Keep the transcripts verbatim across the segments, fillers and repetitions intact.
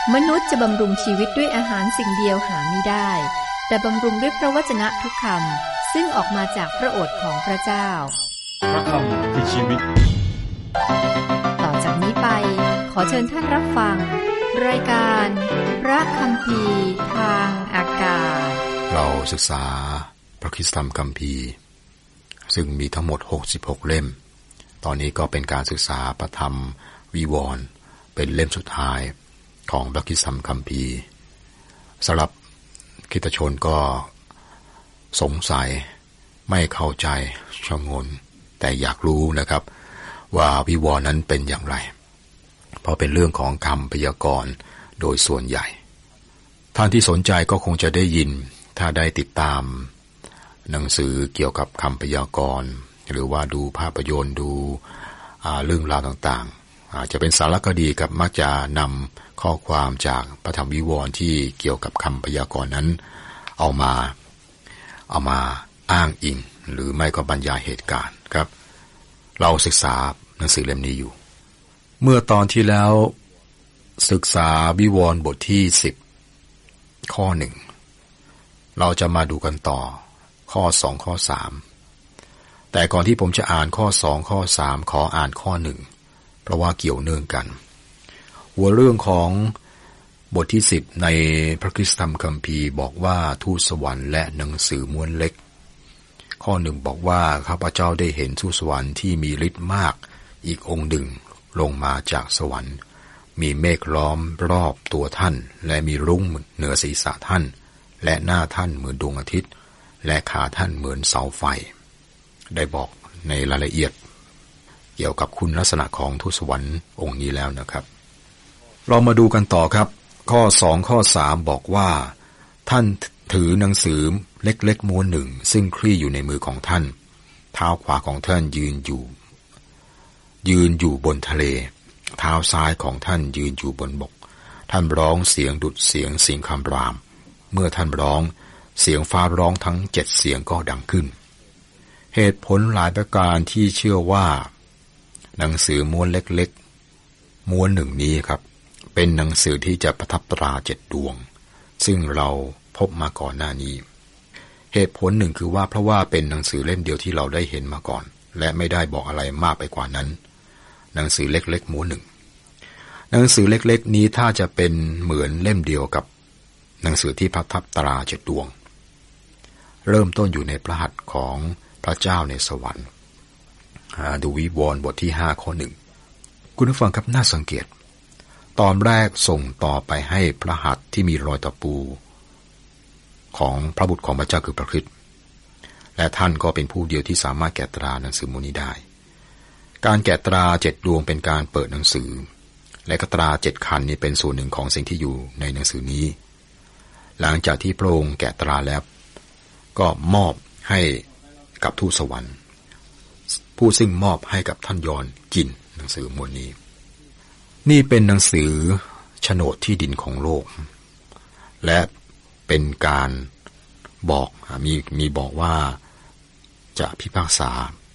มนุษย์จะบำรุงชีวิตด้วยอาหารสิ่งเดียวหาไม่ได้แต่บำรุงด้วยพระวจนะทุกคำซึ่งออกมาจากพระโอษฐ์ของพระเจ้าพระคำคือชีวิตต่อจากนี้ไปขอเชิญท่านรับฟังรายการพระคัมภีร์ทางอากาศเราศึกษาพระคริสตธรรมคัมภีร์ซึ่งมีทั้งหมดหกสิบหกเล่มตอนนี้ก็เป็นการศึกษาพระธรรมวิวรณ์เป็นเล่มสุดท้ายของพระคริสตธรรมคัมภีร์สำหรับคริสตชนก็สงสัยไม่เข้าใจชงนแต่อยากรู้นะครับว่าวิวรณ์นั้นเป็นอย่างไรเพราะเป็นเรื่องของคำพยากรณ์โดยส่วนใหญ่ท่านที่สนใจก็คงจะได้ยินถ้าได้ติดตามหนังสือเกี่ยวกับคำพยากรณ์หรือว่าดูภาพยนตร์ดูเรื่องราวต่างๆอาจจะเป็นสารคดีกับมักจะนำข้อความจากพระธรรมวิวรณ์ที่เกี่ยวกับคำพยากรณ์นั้นเอามาเอามาอ้างอิงหรือไม่ก็บรรยายเหตุการณ์ครับเราศึกษาหนังสือเล่มนี้อยู่เมื่อตอนที่แล้วศึกษาวิวรณ์บทที่สิบข้อหนึ่งเราจะมาดูกันต่อข้อสองข้อสามแต่ก่อนที่ผมจะอ่านข้อสองข้อสามขออ่านข้อหนึ่งเพราะว่าเกี่ยวเนื่องกันหัวเรื่องของบทที่สิบในพระคริสตธรรมคัมภีร์บอกว่าทูตสวรรค์และหนังสือม้วนเล็กข้อหนึ่งบอกว่าข้าพเจ้าได้เห็นทูตสวรรค์ที่มีฤทธิ์มากอีกองค์หนึ่งลงมาจากสวรรค์มีเมฆล้อมรอบตัวท่านและมีรุ้งเหนือศีรษะท่านและหน้าท่านเหมือนดวงอาทิตย์และขาท่านเหมือนเสาไฟได้บอกในรายละเอียดเกี่ยวกับคุณลักษณะของทูตสวรรค์องค์นี้แล้วนะครับเรามาดูกันต่อครับข้อสองข้อสามบอกว่าท่านถือหนังสือเล็กๆม้วนหนึ่งซึ่งคลี่อยู่ในมือของท่านเท้าขวาของท่านยืนอยู่ยืนอยู่บนทะเลเท้าซ้ายของท่านยืนอยู่บนบกท่านร้องเสียงดุจเสียงสิงคำรามเมื่อท่านร้องเสียงฟ้าร้องทั้งเจ็ดเสียงก็ดังขึ้นเหตุผลหลายประการที่เชื่อว่าหนังสือม้วนเล็กๆม้วนหนึ่งนี้ครับเป็นหนังสือที่จะประทับตราเจ็ดดวงซึ่งเราพบมาก่อนหน้านี้เหตุผลหนึ่งคือว่าเพราะว่าเป็นหนังสือเล่มเดียวที่เราได้เห็นมาก่อนและไม่ได้บอกอะไรมากไปกว่านั้นหนังสือเล็กๆม้วนหนึ่งหนังสือเล็กๆนี้ถ้าจะเป็นเหมือนเล่มเดียวกับหนังสือที่ประทับตราเจ็ดดวงเริ่มต้นอยู่ในพระหัตถ์ของพระเจ้าในสวรรค์ดูวิวรณ์บทที่ห้าข้อหนึ่งคุณผู้ฟังครับน่าสังเกตตอนแรกส่งต่อไปให้พระหัตถ์ที่มีรอยตะปูของพระบุตรของพระเจ้าคือพระคริสต์และท่านก็เป็นผู้เดียวที่สามารถแกะตราหนังสือม้วนนี้ได้การแกะตราเจ็ดดวงเป็นการเปิดหนังสือและกตราเจ็ดคันนี้เป็นส่วนหนึ่งของสิ่งที่อยู่ในหนังสือนี้หลังจากที่พระองค์แกะตราแล้วก็มอบให้กับทูตสวรรค์ผู้ซึ่งมอบให้กับท่านยอห์นกินหนังสือม้วนนี้นี่เป็นหนังสือโฉนดที่ดินของโลกและเป็นการบอกมีมีบอกว่าจะพิพากษา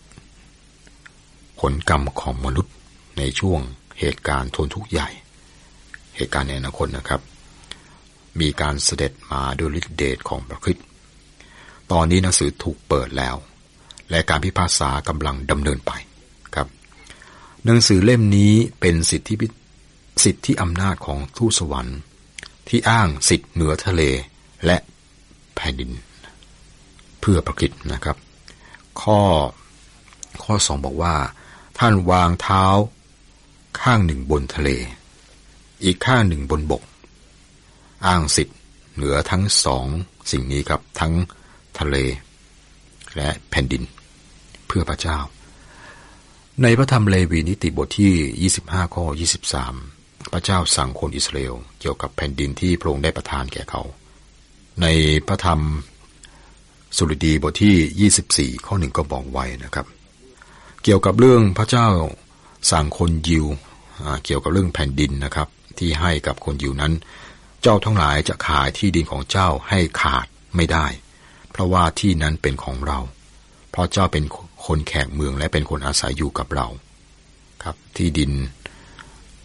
ผลกรรมของมนุษย์ในช่วงเหตุการณ์ทนทุกข์ใหญ่เหตุการณ์ในอนาคตนะครับมีการเสด็จมาด้วยฤทธิเดชของพระคริสต์ตอนนี้หนังสือถูกเปิดแล้วและการพิพากษากำลังดำเนินไปครับหนังสือเล่มนี้เป็นสิทธิสิทธิอำนาจของทูตสวรรค์ที่อ้างสิทธิเหนือทะเลและแผ่นดินเพื่อพระคริสต์นะครับข้อข้อสองบอกว่าท่านวางเท้าข้างหนึ่งบนทะเลอีกข้างหนึ่งบนบกอ้างสิทธิเหนือทั้งสองสิ่งนี้ครับทั้งทะเลและแผ่นดินเพื่อพระเจ้าในพระธรรมเลวีนิติบทที่ยี่สิบห้าข้อยี่สิบสามพระเจ้าสั่งคนอิสราเอลเกี่ยวกับแผ่นดินที่พระองค์ได้ประทานแก่เขาในพระธรรมสุรดีบทที่ยี่สิบสี่ข้อหนึ่งก็บอกไว้นะครับเกี่ยวกับเรื่องพระเจ้าสั่งคนยิวเกี่ยวกับเรื่องแผ่นดินนะครับที่ให้กับคนยิวนั้นเจ้าทั้งหลายจะขายที่ดินของเจ้าให้ขาดไม่ได้เพราะว่าที่นั้นเป็นของเราเพราะเจ้าเป็นคนแขกเมืองและเป็นคนอาศัยอยู่กับเราครับที่ดิน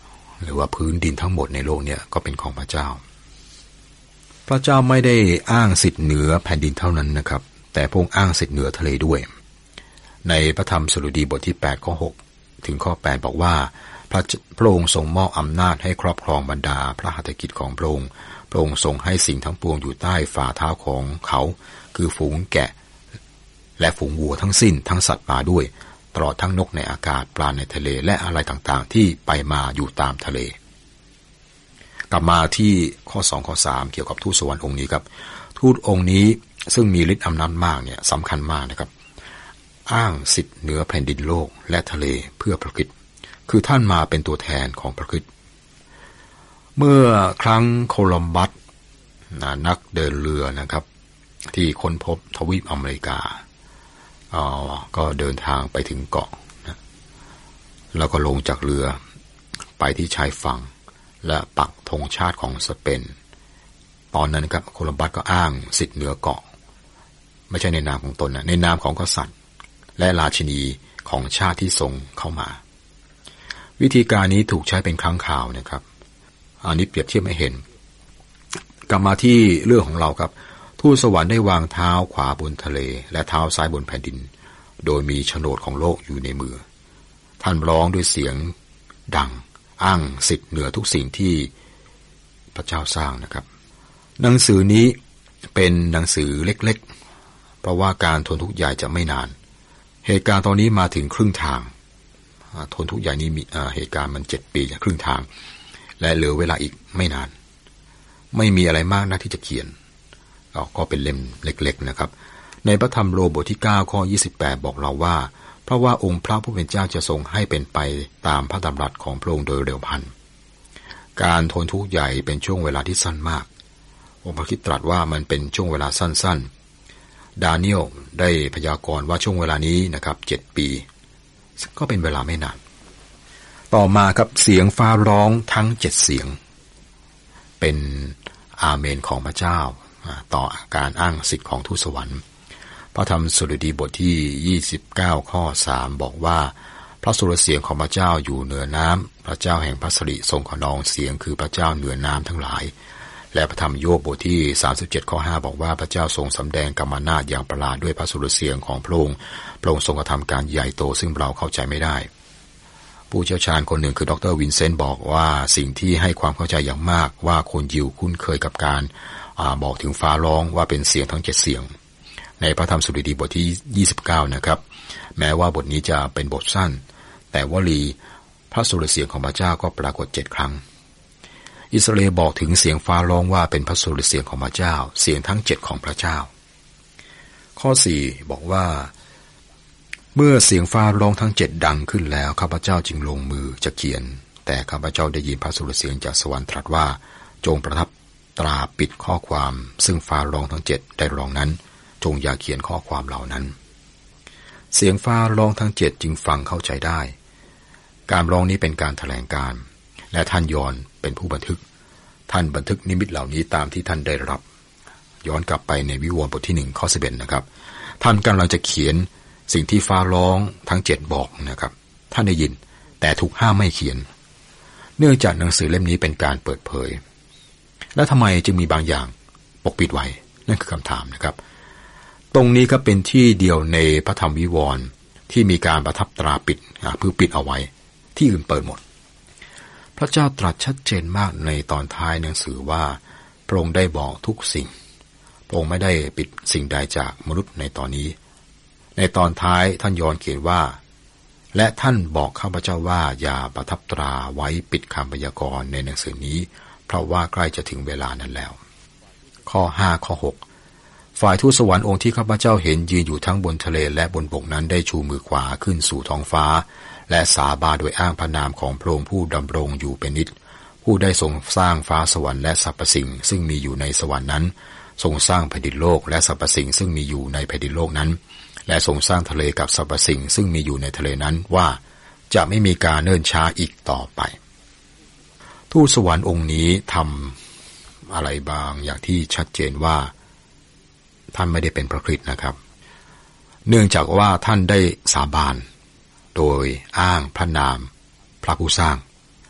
หรือว่าพื้นดินทั้งหมดในโลกเนี่ยก็เป็นของพระเจ้าพระเจ้าไม่ได้อ้างสิทธิ์เหนือแผ่นดินเท่านั้นนะครับแต่พระองค์อ้างสิทธิ์เหนือทะเลด้วยในพระธรรมสดุดีบทที่แปดข้อหกถึงข้อแปดบอกว่าพระพระองค์ทรงมอบอำนาจให้ครอบครองบรรดาพระหัตถกิจของพระองค์พระองค์ทรงให้สิ่งทั้งปวงอยู่ใต้ฝ่าเท้าของเขาคือฝูงแกะและฝูงวัวทั้งสิ้นทั้งสัตว์ป่าด้วยตลอดทั้งนกในอากาศปลาในทะเลและอะไรต่างๆที่ไปมาอยู่ตามทะเลกลับมาที่ข้อสองข้อสามเกี่ยวกับทูตสวรรค์องค์นี้ครับทูตองค์นี้ซึ่งมีฤทธิ์อำนาจมากเนี่ยสำคัญมากนะครับอ้างสิทธิ์เหนือแผ่นดินโลกและทะเลเพื่อพระคริสต์คือท่านมาเป็นตัวแทนของพระคริสต์เมื่อครั้งโคลัมบัสนักเดินเรือนะครับที่ค้นพบทวีปอเมริกาอ๋อก็เดินทางไปถึงเกาะนะแล้วก็ลงจากเรือไปที่ชายฝั่งและปักธงชาติของสเปนตอนนั้นครับโคลัมบัสก็อ้างสิทธิ์เหนือเกาะไม่ใช่ในนามของตนนะในนามของกษัตริย์และราชินีของชาติที่ทรงเข้ามาวิธีการนี้ถูกใช้เป็นครั้งคราวนะครับอันนี้เปรียบเทียบให้เห็นกลับมาที่เรื่องของเราครับทูตสวรรค์ได้วางเท้าขวาบนทะเลและเท้าซ้ายบนแผ่นดินโดยมีโฉนดของโลกอยู่ในมือท่านร้องด้วยเสียงดังอ้างสิทธิ์เหนือทุกสิ่งที่พระเจ้าสร้างนะครับหนังสือนี้เป็นหนังสือเล็กๆเพราะว่าการทนทุกข์ใหญ่จะไม่นานเหตุการณ์ตอนนี้มาถึงครึ่งทางทนทุกข์ใหญ่นี้มีเหตุการณ์มันเจ็ดปีจากครึ่งทางและเหลือเวลาอีกไม่นานไม่มีอะไรมากนักที่จะเขียนก็เป็นเล่มเล็กๆนะครับในพระธรรมโรมบทที่เก้าข้อยี่สิบแปดบอกเราว่าเพราะว่าองค์พระผู้เป็นเจ้าจะทรงให้เป็นไปตามพระดำรัสของพระองค์โดยเร็วพลันการทนทุกข์ใหญ่เป็นช่วงเวลาที่สั้นมากองค์พระคริสต์ตรัสว่ามันเป็นช่วงเวลาสั้นๆดาเนียลได้พยากรณ์ว่าช่วงเวลานี้นะครับเจ็ดปีก็เป็นเวลาไม่นานต่อมาครับเสียงฟ้าร้องทั้งเจ็ดเสียงเป็นอาเมนของพระเจ้าต่อการอ้างสิทธิ์ของทูตสวรรค์พระธรรมสดุดีบทที่ยี่สิบเก้าข้อสามบอกว่าพระสุรเสียงของพระเจ้าอยู่เหนือน้ำพระเจ้าแห่งพระสิริทรงขนองเสียงคือพระเจ้าเหนือน้ำทั้งหลายและพระธรรมโยบบทที่สามสิบเจ็ดข้อห้าบอกว่าพระเจ้าทรงสำแดงกรรมนาฏอย่างประหลาดด้วยพระสุรเสียงของพระองค์พระองค์ทรงกระทำการใหญ่โตซึ่งเราเข้าใจไม่ได้ผู้เชี่ยวชาญคนหนึ่งคือดรวินเซนต์บอกว่าสิ่งที่ให้ความเข้าใจอย่างมากว่าคนยิวคุ้นเคยกับการบอกถึงฟ้าร้องว่าเป็นเสียงทั้งเจ็ดเสียงในพระธรรมสดุดีบทที่ยี่สิบเก้านะครับแม้ว่าบทนี้จะเป็นบทสั้นแต่วลีพระสุรเสียงของพระเจ้าก็ปรากฏเจ็ดครั้งอิสราเอลบอกถึงเสียงฟ้าร้องว่าเป็นพระสุรเสียงของพระเจ้าเสียงทั้งเจ็ดของพระเจ้าข้อสี่บอกว่าเมื่อเสียงฟ้าร้องทั้งเจ็ดดังขึ้นแล้วข้าพเจ้าจึงลงมือจะเขียนแต่ข้าพเจ้าได้ยินพระสุรเสียงจากสวรรค์ตรัสว่าจงประทับตราปิดข้อความซึ่งฟ้าร้องทั้งเจ็ดได้ร้องนั้นจงอย่าเขียนข้อความเหล่านั้นเสียงฟ้าร้องทั้งเจ็ดจึงฟังเข้าใจได้การร้องนี้เป็นการแถลงการและท่านยอนเป็นผู้บันทึกท่านบันทึกนิมิตเหล่านี้ตามที่ท่านได้รับย้อนกลับไปในวิวรณ์บทที่หนึ่งข้อสิบเอ็ดนะครับท่านกำลังจะเขียนสิ่งที่ฟ้าร้องทั้งเจ็ดบอกนะครับท่านได้ยินแต่ถูกห้ามไม่เขียนเนื่องจากหนังสือเล่มนี้เป็นการเปิดเผยและทำไมจึงมีบางอย่างปกปิดไว้นั่นคือคำถามนะครับตรงนี้ก็เป็นที่เดียวในพระธรรมวิวรณ์ที่มีการประทับตราปิดเพื่อปิดเอาไว้ที่อื่นเปิดหมดพระเจ้าตรัสชัดเจนมากในตอนท้ายหนังสือว่าพระองค์ได้บอกทุกสิ่งพระองค์ไม่ได้ปิดสิ่งใดจากมนุษย์ในตอนนี้ในตอนท้ายท่านยอห์นเขียนว่าและท่านบอกข้าพเจ้าว่าอย่าประทับตราไว้ปิดคำพยากรณ์ในหนังสือนี้เพราะว่าใกล้จะถึงเวลานั้นแล้วข้อห้าข้อหกฝ่ายทูตสวรรค์องค์ที่ข้าพเจ้าเห็นยืนอยู่ทั้งบนทะเลและบนบกนั้นได้ชูมือขวาขึ้นสู่ท้องฟ้าและสาบานโดยอ้างพระนามของพระองค์ผู้ดำรงอยู่เป็นนิจผู้ได้ทรงสร้างฟ้าสวรรค์และสรรพสิ่งซึ่งมีอยู่ในสวรรค์นั้นทรงสร้างแผ่นดินโลกและสรรพสิ่งซึ่งมีอยู่ในแผ่นดินโลกนั้นและทรงสร้างทะเลกับสรรพสิ่งซึ่งมีอยู่ในทะเลนั้นว่าจะไม่มีการเนิ่นช้าอีกต่อไปทูตสวรรค์องค์นี้ทำอะไรบางอย่างที่ชัดเจนว่าท่านไม่ได้เป็นพระคริสต์นะครับเนื่องจากว่าท่านได้สาบานโดยอ้างพระนามพระผู้สร้าง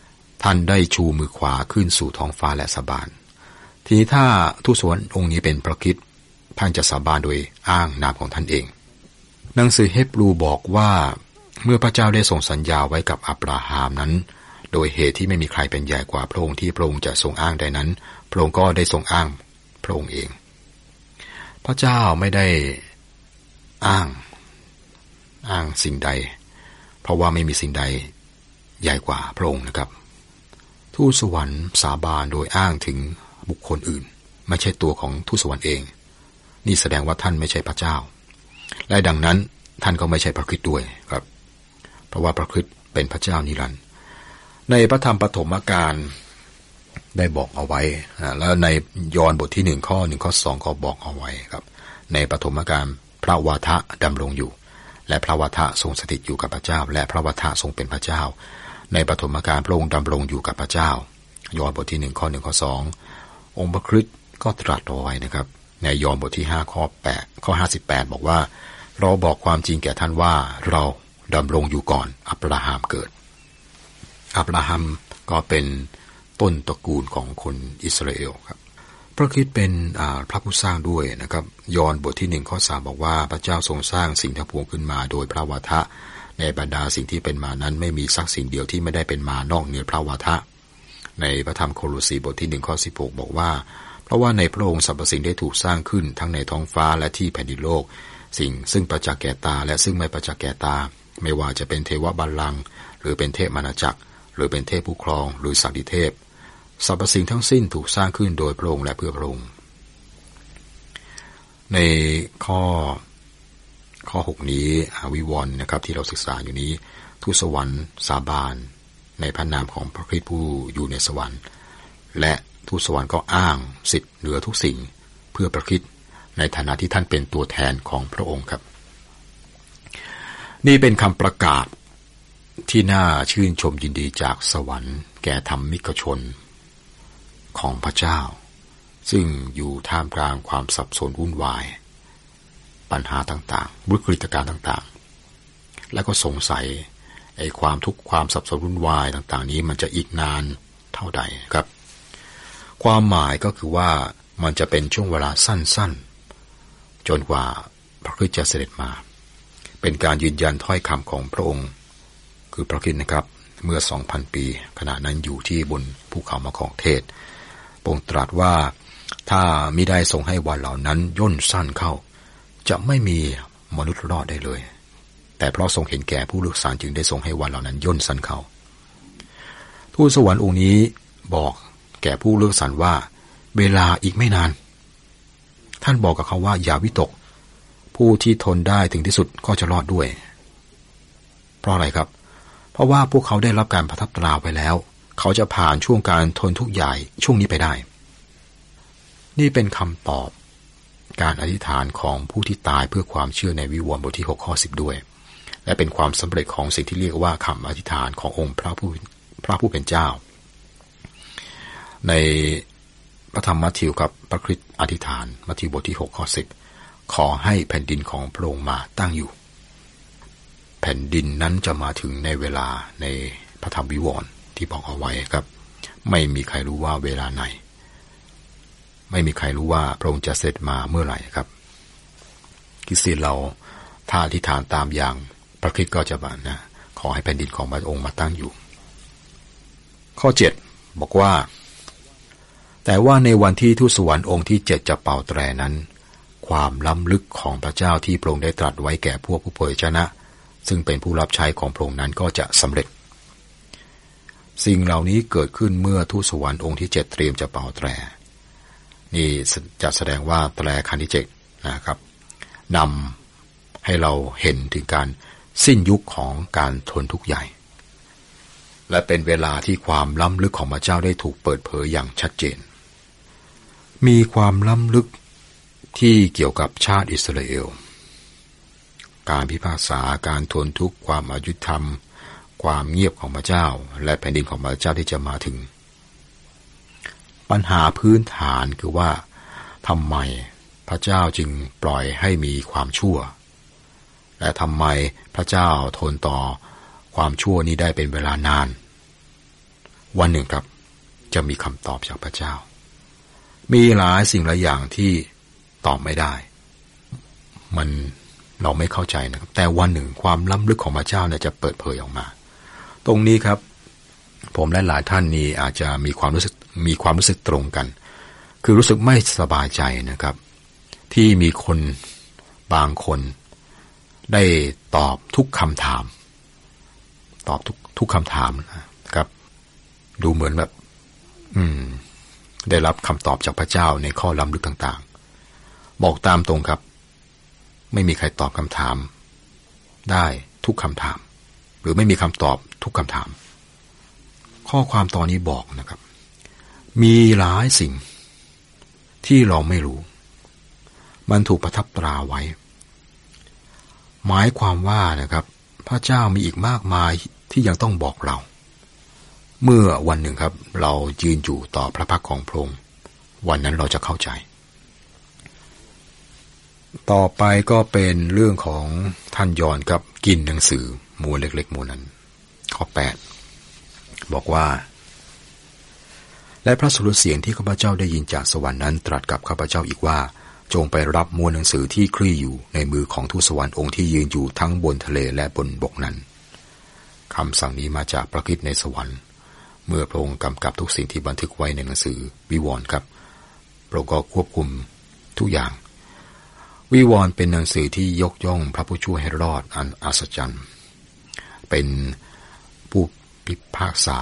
ท่านได้ชูมือขวาขึ้นสู่ท้องฟ้าและสาบานทีนี้ถ้าทูตสวรรค์องค์นี้เป็นพระคริสต์ท่านจะสาบานโดยอ้างนามของท่านเองหนังสือเฮบรูบอกว่าเมื่อพระเจ้าได้ทรงสัญญาไว้กับอับราฮัมนั้นโดยเหตุที่ไม่มีใครเป็นใหญ่กว่าพระองค์ที่พระองค์จะทรงอ้างใดนั้นพระองค์ก็ได้ทรงอ้างพระองค์เองพระเจ้าไม่ได้อ้างอ้างสิ่งใดเพราะว่าไม่มีสิ่งใดใหญ่กว่าพระองค์นะครับทูตสวรรค์สาบานโดยอ้างถึงบุคคลอื่นไม่ใช่ตัวของทูตสวรรค์เองนี่แสดงว่าท่านไม่ใช่พระเจ้าและดังนั้นท่านก็ไม่ใช่พระคริสต์ด้วยครับเพราะว่าพระคริสต์เป็นพระเจ้านิรันดร์ในพระธรรมปฐมกาลได้บอกเอาไว้แล้วในยอห์นบทที่หนึ่งข้อหนึ่งข้อสองก็บอกเอาไว้ครับในปฐมกาลพระวาทะดำรงอยู่และพระวาทะทรงสถิตอยู่กับพระเจ้าและพระวาทะทรงเป็นพระเจ้าในปฐมกาลพระองค์ดำรงอยู่กับพระเจ้ายอห์นบทที่หนึ่งข้อหนึ่งข้อสององค์พระคริสต์ก็ตรัสเอาไว้นะครับในยอห์นบทที่ห้าข้อแปดข้อห้าสิบแปดบอกว่าเราบอกความจริงแก่ท่านว่าเราดำรงอยู่ก่อนอับราฮัมเกิดอับราฮัมก็เป็นต้นตระกูลของคนอิสราเอลครับพระคริสต์เป็นพระผู้สร้างด้วยนะครับยอห์นบทที่หนึ่งข้อสามบอกว่าพระเจ้าทรงสร้างสิ่งทั้งปวงขึ้นมาโดยพระวาทะในบรรดาสิ่งที่เป็นมานั้นไม่มีสักสิ่งเดียวที่ไม่ได้เป็นมานอกเหนือพระวาทะในพระธรรมโคโลสีบทที่หนึ่งข้อสิบหกบอกว่าเพราะว่าในพระองค์สรรพสิ่งได้ถูกสร้างขึ้นทั้งในท้องฟ้าและที่แผ่นดินโลกสิ่งซึ่งประจักษ์แก่ตาและซึ่งไม่ประจักษ์แก่ตาไม่ว่าจะเป็นเทวบัลลังก์หรือเป็นเทพมารจักรหรือเป็นเทพผู้ครองหรือสัตติเทพสรรพสิ่งทั้งสิ้นถูกสร้างขึ้นโดยพระองค์และเพื่อพระองค์ในข้อข้อหกนี้วิวรณ์นะครับที่เราศึกษาอยู่นี้ทูตสวรรค์สาบานในพระนามของพระคริสต์ผู้อยู่ในสวรรค์และทูตสวรรค์ก็อ้างสิทธิ์เหนือทุกสิ่งเพื่อพระคริสต์ในฐานะที่ท่านเป็นตัวแทนของพระองค์ครับนี่เป็นคำประกาศที่น่าชื่นชมยินดีจากสวรรค์แก่ธรรมิกชนของพระเจ้าซึ่งอยู่ท่ามกลางความสับสนวุ่นวายปัญหาต่างๆวิกฤตการณ์ต่างๆและก็สงสัยไอ้ความทุกข์ความสับสนวุ่นวายต่างๆนี้มันจะอีกนานเท่าใดครับความหมายก็คือว่ามันจะเป็นช่วงเวลาสั้นๆจนกว่าพระคริสต์จะเสด็จมาเป็นการยืนยันถ้อยคำของพระองค์คือพระคริสต์นะครับเมื่อ สองพัน ปีขณะนั้นอยู่ที่บนภูเขามะขามเทศพระองค์ตรัสว่าถ้ามิได้ทรงให้วันเหล่านั้นย่นสั้นเข้าจะไม่มีมนุษย์รอดได้เลยแต่เพราะทรงเห็นแก่ผู้เลือกสรรจึงได้ทรงให้วันเหล่านั้นย่นสั้นเข้าทูตสวรรค์องค์นี้บอกแก่ผู้เลือกสรรว่าเวลาอีกไม่นานท่านบอกกับเขาว่าอย่าวิตกผู้ที่ทนได้ถึงที่สุดก็จะรอดด้วยเพราะอะไรครับเพราะว่าพวกเขาได้รับการประทับตราไว้แล้วเขาจะผ่านช่วงการทนทุกข์ใหญ่ช่วงนี้ไปได้นี่เป็นคำตอบการอธิษฐานของผู้ที่ตายเพื่อความเชื่อในวิวรณ์บทที่หกข้อสิบด้วยและเป็นความสำเร็จของสิ่งที่เรียกว่าคำอธิษฐานขององค์พระผู้พระผู้เป็นเจ้าในพระธรรมมัทธิวครับพระคริสต์อธิษฐานมัทธิวบทที่หกข้อสิบขอให้แผ่นดินของพระองค์มาตั้งอยู่แผ่นดินนั้นจะมาถึงในเวลาในพระธรรมวิวรณ์ที่บอกเอาไว้ครับไม่มีใครรู้ว่าเวลาไหนไม่มีใครรู้ว่าพระองค์จะเสด็จมาเมื่อไหร่ครับคริสเตียนเราถ้าอธิษฐานตามอย่างพระคริสต์ก็จะบอกนะขอให้แผ่นดินของพระองค์มาตั้งอยู่ข้อเจ็ดบอกว่าแต่ว่าในวันที่ทูตสวรรค์องค์ที่เจ็ดจะเป่าแตรนั้นความล้ำลึกของพระเจ้าที่พระองค์ได้ตรัสไว้แก่พวกผู้เผยชนะซึ่งเป็นผู้รับใช้ของพระองค์นั้นก็จะสำเร็จสิ่งเหล่านี้เกิดขึ้นเมื่อทูตสวรรค์องค์ที่เจ็ดเตรียมจะเป่าแตรนี่จะแสดงว่าแตรคันที่เจ็ดนะครับนำให้เราเห็นถึงการสิ้นยุคของการทนทุกข์ใหญ่และเป็นเวลาที่ความล้ำลึกของพระเจ้าได้ถูกเปิดเผยอย่างชัดเจนมีความล้ำลึกที่เกี่ยวกับชาติอิสราเอลการพิพากษาการทนทุกข์ความอายุธรรมความเงียบของพระเจ้าและแผ่นดินของพระเจ้าที่จะมาถึงปัญหาพื้นฐานคือว่าทำไมพระเจ้าจึงปล่อยให้มีความชั่วและทำไมพระเจ้าทนต่อความชั่วนี้ได้เป็นเวลานานวันหนึ่งครับจะมีคำตอบจากพระเจ้ามีหลายสิ่งหลายอย่างที่ตอบไม่ได้มันเราไม่เข้าใจนะครับแต่วันหนึ่งความล้ำลึกของพระเจ้าเนี่ยจะเปิดเผยออกมาตรงนี้ครับผมและหลายท่านนี้อาจจะมีความรู้สึกมีความรู้สึกตรงกันคือรู้สึกไม่สบายใจนะครับที่มีคนบางคนได้ตอบทุกคำถามตอบทุกทุกคำถามนะครับดูเหมือนแบบอืมได้รับคำตอบจากพระเจ้าในข้อล้ำลึกต่างๆบอกตามตรงครับไม่มีใครตอบคำถามได้ทุกคำถามหรือไม่มีคำตอบทุกคำถามข้อความตอนนี้บอกนะครับมีหลายสิ่งที่เราไม่รู้มันถูกประทับตราไว้หมายความว่านะครับพระเจ้ามีอีกมากมายที่ยังต้องบอกเราเมื่อวันหนึ่งครับเรายืนอยู่ต่อพระพักของพระองค์วันนั้นเราจะเข้าใจต่อไปก็เป็นเรื่องของท่านยอห์นครับกินหนังสือม้วนเล็กๆม้วนนั้นข้อแปดบอกว่าและพระสุรเสียงที่ข้าพเจ้าได้ยินจากสวรรค์นั้นตรัสกับข้าพเจ้าอีกว่าจงไปรับม้วนหนังสือที่คลี่อยู่ในมือของทูตสวรรค์องค์ที่ยืนอยู่ทั้งบนทะเลและบนบกนั้นคำสั่งนี้มาจากพระคริสต์ในสวรรค์เมื่อพระองค์กำกับทุกสิ่งที่บันทึกไว้ในหนังสือวิวรณ์ครับพระองค์ก็ควบคุมทุกอย่างวิวรณ์เป็นหนังสือที่ยกย่องพระผู้ช่วยให้รอดอันอัศจรรย์เป็นผู้พิพากษา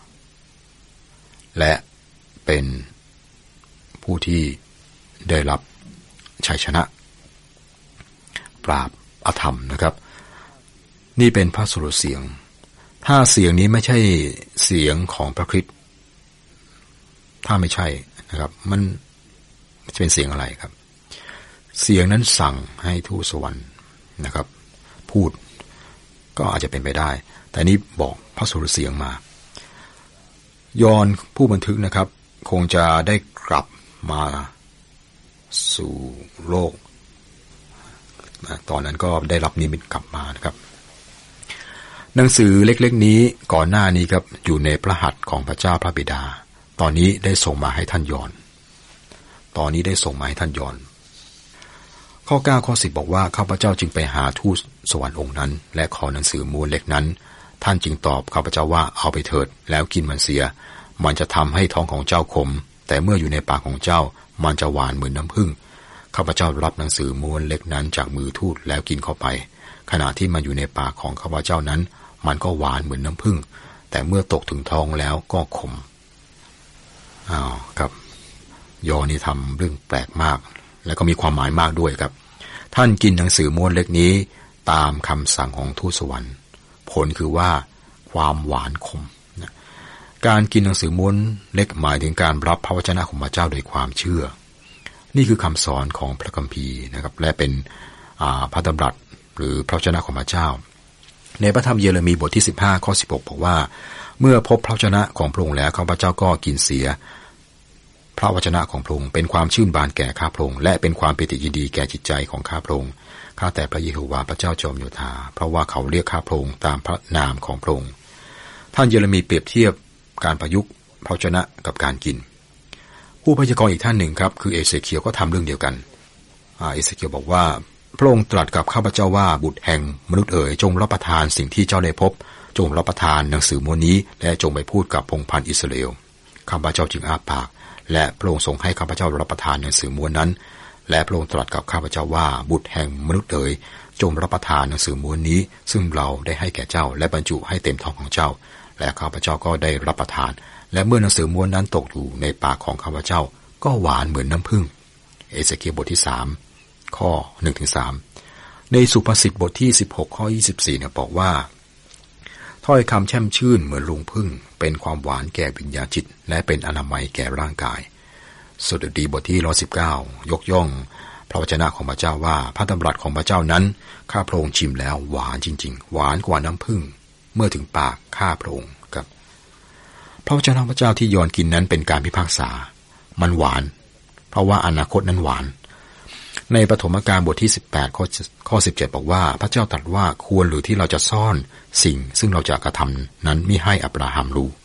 และเป็นผู้ที่ได้รับชัยชนะปราบอธรรมนะครับนี่เป็นพระสุรเสียงถ้าเสียงนี้ไม่ใช่เสียงของพระคริสต์ถ้าไม่ใช่นะครับมันจะเป็นเสียงอะไรครับเสียงนั้นสั่งให้ทูตสวรรค์นะครับพูดก็อาจจะเป็นไปได้แต่นี้บอกพระสุรเสียงมายอห์นผู้บันทึกนะครับคงจะได้กลับมาสู่โลกตอนนั้นก็ได้รับนิมิตกลับมานะครับหนังสือเล็กๆนี้ก่อนหน้านี้ครับอยู่ในพระหัตถ์ของพระเจ้าพระบิดาตอนนี้ได้ส่งมาให้ท่านยอห์นตอนนี้ได้ส่งมาให้ท่านยอห์นข้อเก้าข้อสิบบอกว่าข้าพเจ้าจึงไปหาทูตสวรรค์องค์นั้นและขอหนังสือม้วนเล็กนั้นท่านจึงตอบข้าพเจ้าว่าเอาไปเถิดแล้วกินมันเสียมันจะทำให้ท้องของเจ้าขมแต่เมื่ออยู่ในปากของเจ้ามันจะหวานเหมือนน้ำผึ้งข้าพเจ้ารับหนังสือม้วนเล็กนั้นจากมือทูตแล้วกินเข้าไปขณะที่มันอยู่ในปากของข้าพเจ้านั้นมันก็หวานเหมือนน้ำผึ้งแต่เมื่อตกถึงท้องแล้วก็ขมอ้าวครับยอห์นนี่ทำเรื่องแปลกมากและก็มีความหมายมากด้วยครับท่านกินหนังสือม้วนเล็กนี้ตามคำสั่งของทูตสวรรค์ผลคือว่าความหวานขมนะการกินหนังสือม้วนเล็กหมายถึงการรับพระวจนะของพระเจ้าโดยความเชื่อนี่คือคำสอนของพระคัมภีร์นะครับและเป็นพระดำรัสหรือพระวจนะของพระเจ้าในพระธรรมเยเรมีบทที่สิบห้าข้อสิบหกบอกว่าเมื่อพบพระวจนะของพระองค์แล้วข้าพเจ้าก็กินเสียพระวจนะของพระองค์เป็นความชื่นบานแก่ข้าพระองค์และเป็นความปิติยินดีแก่จิตใจของข้าพระองค์ข้าแต่พระเยโฮวาห์พระเจ้าจอมโยธาเพราะว่าเขาเรียกข้าพระองค์ตามพระนามของพระองค์ท่านเยเรมีเปรียบเทียบการประยุกต์พระวจนะกับการกินผู้พยากรณ์อีกท่านหนึ่งครับคือเอเสเคียวก็ทำเรื่องเดียวกันเอเสเคียวบอกว่าพระองค์ตรัสกับข้าพเจ้าว่าบุตรแห่งมนุษย์เอ๋ยจงรับประทานสิ่งที่เจ้าได้พบจงรับประทานหนังสือม้วนนี้และจงไปพูดกับพงศ์พันธุ์อิสราเอลข้าพเจ้าจึงอ้าปากและพระองค์ทรงให้ข้าพเจ้ารับประทานหนังสือม้วนนั้นและพระองค์ตรัสกับข้าพเจ้าว่าบุตรแห่งมนุษย์เอ๋ยจงรับประทานหนังสือม้วนนี้ซึ่งเราได้ให้แก่เจ้าและบรรจุให้เต็มท้องของเจ้าและข้าพเจ้าก็ได้รับประทานและเมื่อหนังสือม้วนนั้นตกอยู่ในปากของข้าพเจ้าก็หวานเหมือนน้ำผึ้งเอเสเคียลบทที่สามข้อ หนึ่งถึงสาม ในสุภาษิตบทที่สิบหกข้อยี่สิบสี่เนี่ยบอกว่าถ้อยคำแช่มชื่นเหมือนรวงผึ้งเป็นความหวานแก่วิญญาณจิตและเป็นอนามัยแก่ร่างกายสดุดีบทที่หนึ่งร้อยสิบเก้ายกย่องพระวจนะของพระเจ้าว่าพระดำรัสของพระเจ้านั้นข้าพระองค์ชิมแล้วหวานจริงๆหวานกว่าน้ำผึ้งเมื่อถึงปากข้าพระองค์ครับพระวจนะของพระเจ้าที่ยอห์นกินนั้นเป็นการพิพากษามันหวานเพราะว่าอนาคตนั้นหวานในปฐมกาลบทที่สิบแปดข้อข้อสิบเจ็ดบอกว่าพระเจ้าตรัสว่าควรหรือที่เราจะซ่อนสิ่งซึ่งเราจะกระทำนั้นมิให้อับราฮัมรู้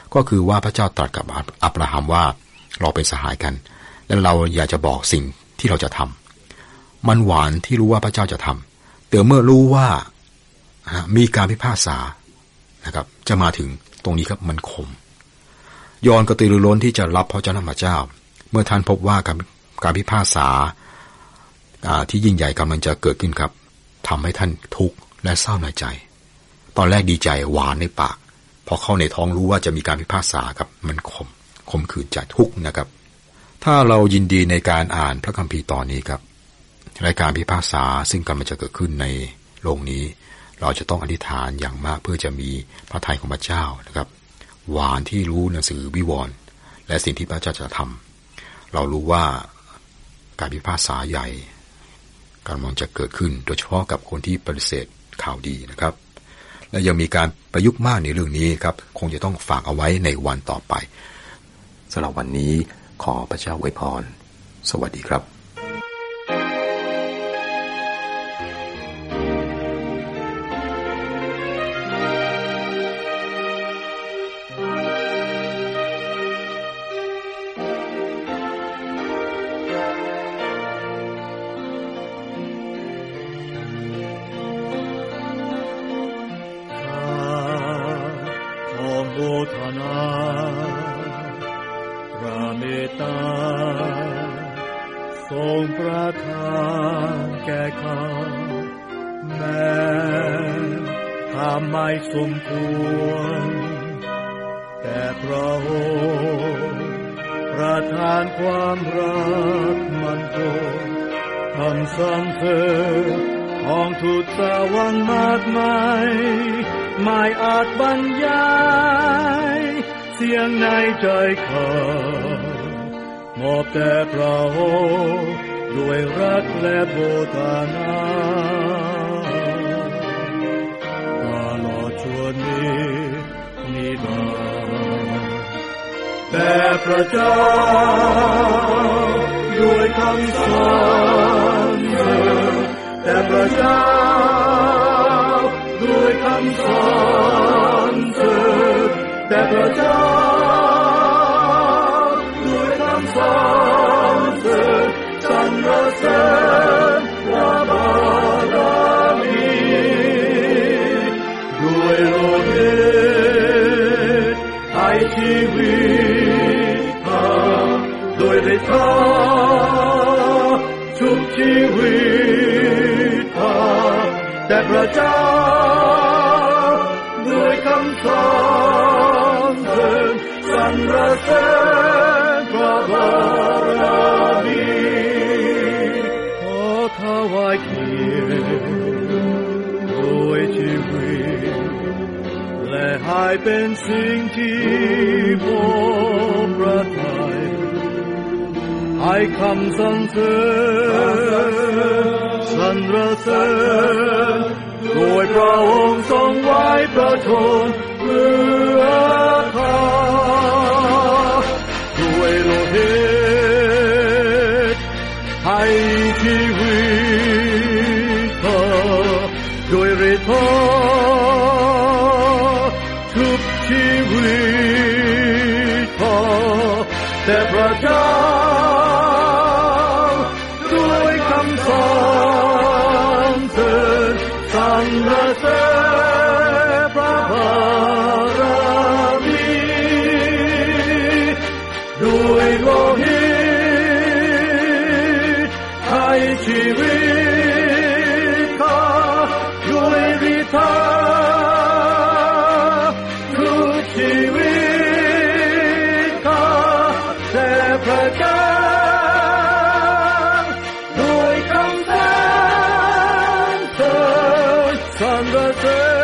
ก็คือว่าพระเจ้าตรัสกับอับราฮัมว่าเราเป็นสหายกันและเราอยากจะบอกสิ่งที่เราจะทำมันหวานที่รู้ว่าพระเจ้าจะทำแต่เมื่อรู้ว่ามีการพิพากษานะครับจะมาถึงตรงนี้ครับมันคมยอห์นกระตือรือร้นที่จะรับพระเจ้าพระเจ้าเมื่อท่านพบว่าการการพิพากษาที่ยิ่งใหญ่กำลังจะเกิดขึ้นครับทำให้ท่านทุกข์และเศร้าในใจตอนแรกดีใจหวานในปากพอเข้าในท้องรู้ว่าจะมีการพิพากษาครับมันขมขมขื่นใจทุกข์นะครับถ้าเรายินดีในการอ่านพระคัมภีร์ตอนนี้ครับรายการพิพากษาซึ่งกำลังจะเกิดขึ้นในโลกนี้เราจะต้องอธิษฐานอย่างมากเพื่อจะมีพระทัยของพระเจ้านะครับหวานที่รู้หนังสือวิวรณ์และสิ่งที่พระเจ้าจะทำเรารู้ว่าการพิพากษาใหญ่กำลังจะเกิดขึ้นโดยเฉพาะกับคนที่ปฏิเสธข่าวดีนะครับและยังมีการประยุกต์มากในเรื่องนี้ครับคงจะต้องฝากเอาไว้ในวันต่อไปสำหรับวันนี้ขอพระเจ้าอวยพรสวัสดีครับทรงประทานแก่เขาแม้ทำไม่สมควรแต่พระองค์ประทานความรักมันคงคำสรรเสริญของทูตสวรรค์มากมายไม่อาจบรรยายเสียงในใจเขามอบแต่พระองค์ด้วยรักและบูชานาตลอดชั่วนิรันดร์แต่พระเจ้าด้วยคำสรรเสริญแต่พระเจ้าด้วยคำสรรเสริญแต่พระเจ้าสรรเสริญสรรเสริญพระบารมีด้วยโลหิตให้ชีวิตเขาโดยฤทธิ์ชุบชีวิตเขาแต่พระเจ้าด้วยคำสรรเสริญสรรเสริญพระบารมีขอถวายเกียรติด้วยชีวิตและให้เป็นสิ่งที่พบพระทัยให้คำสรรเสริญสรรเสริญโดยพระองค์ทรงไว้ประชนเพื่อข้าด้วยโลหิตให้ชีวิตเธอด้วยฤทธิ์ชุบชีวิตเธอแต่พระเจ้าด้วยคำสรรเสริญสรรเสริญพระบารมีด้วยโลหิตให้ชีวิตข้าด้วยฤทธิ์ทุกชีวิตข้าแต่พระเจ้าด้วยคำสรรเสริญสรรเสริญ